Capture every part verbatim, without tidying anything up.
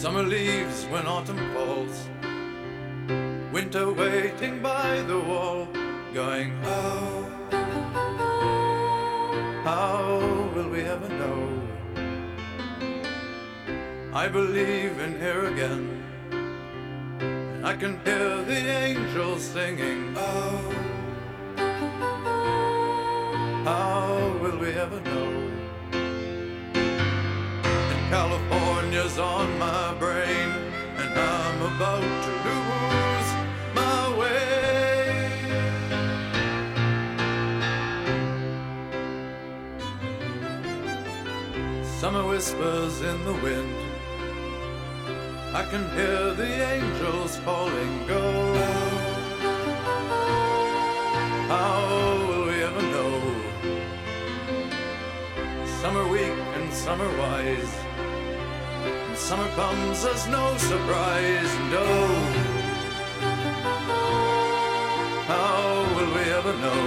Summer leaves when autumn falls, winter waiting by the wall, going, oh, how will we ever know? I believe in here again, and I can hear the angels singing, oh, how will we ever know? And California's on my brain, and I'm about to lose my way. Summer whispers in the wind, I can hear the angels calling, go. How will we ever know? Summer weak and summer wise, and summer comes as no surprise, and oh, how will we ever know?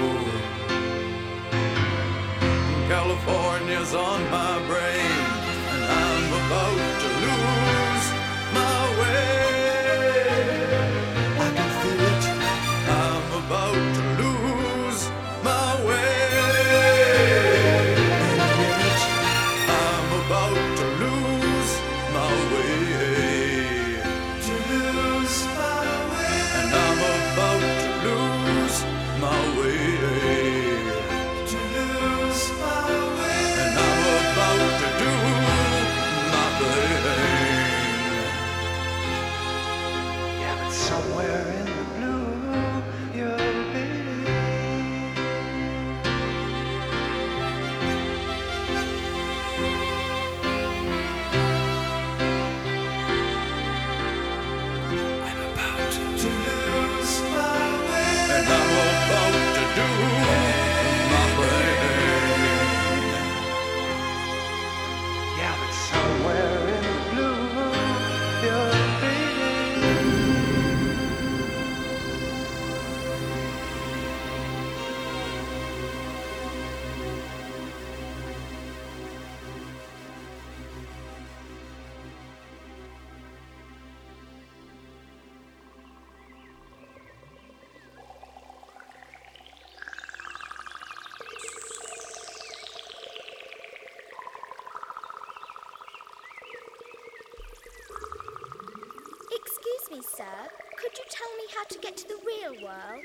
California's on my brain, and I'm about to lose my way. I can feel it. I'm about to lose my way. In a minute, I'm about to lose my way. To lose my way. And I'm about to lose my way. To lose my way. And I'm about to do my thing. Yeah, but somewhere in the blue, you'll be. I'm about to lose my way. And I'm about to do my thing. Yeah, but somewhere in the blue, you'll be. Excuse me, sir. Could you tell me how to get to the real world?